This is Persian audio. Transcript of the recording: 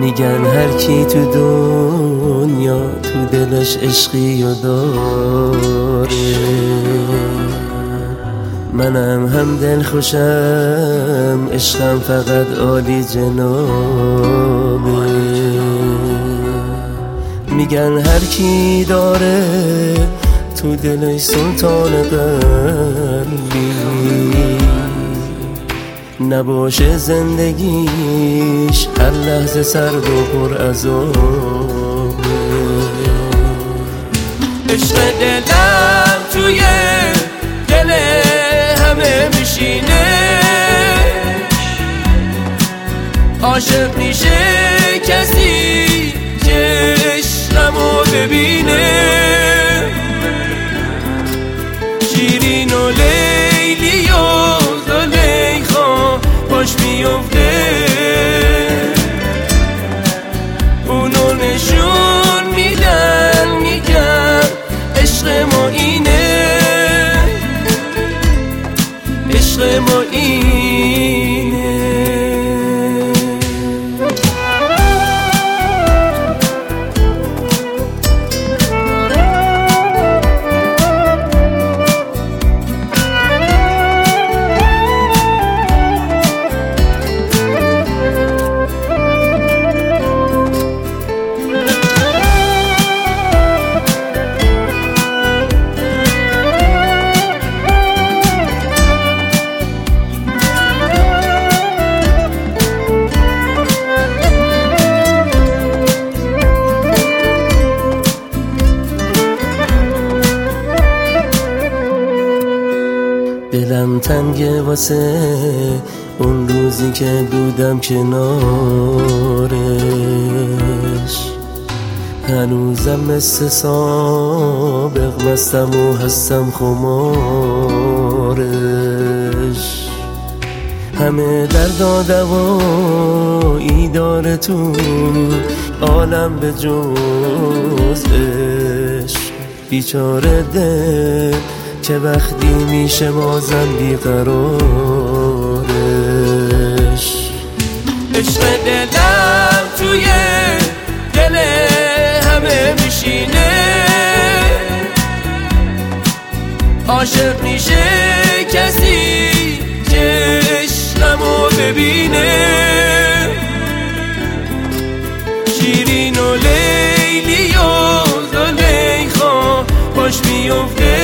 میگن هر کی تو دنیا تو دلش عشقی و داره، منم هم دل خوشم، عشقم فقط عالی جنابه. میگن هر کی داره تو دلش سلطان قلبی، نباشه زندگیش هر لحظه سرد و پر عذابه. عشق دلم توی دل همه میشینه، عاشق میشه کسی که عشقمو ببینه. شیرین و لیلی و زلیخا باش میفته، اونو نشون میدن میگن عشق ما اینه، عشق ما اینه. دلم تنگه واسه اون روزی که بودم کنارش، هنوزم مثل سابق مستم و هستم خمارش. همه درد و دوایی داره تو عالم به جز عشق، بیچاره دل که وقتی میشه بازم بیقرارش. عشق دلم توی دل همه میشینه، عاشق میشه کسی که عشقمو ببینه. شیرین و لیلی و زلیخا باش میفته،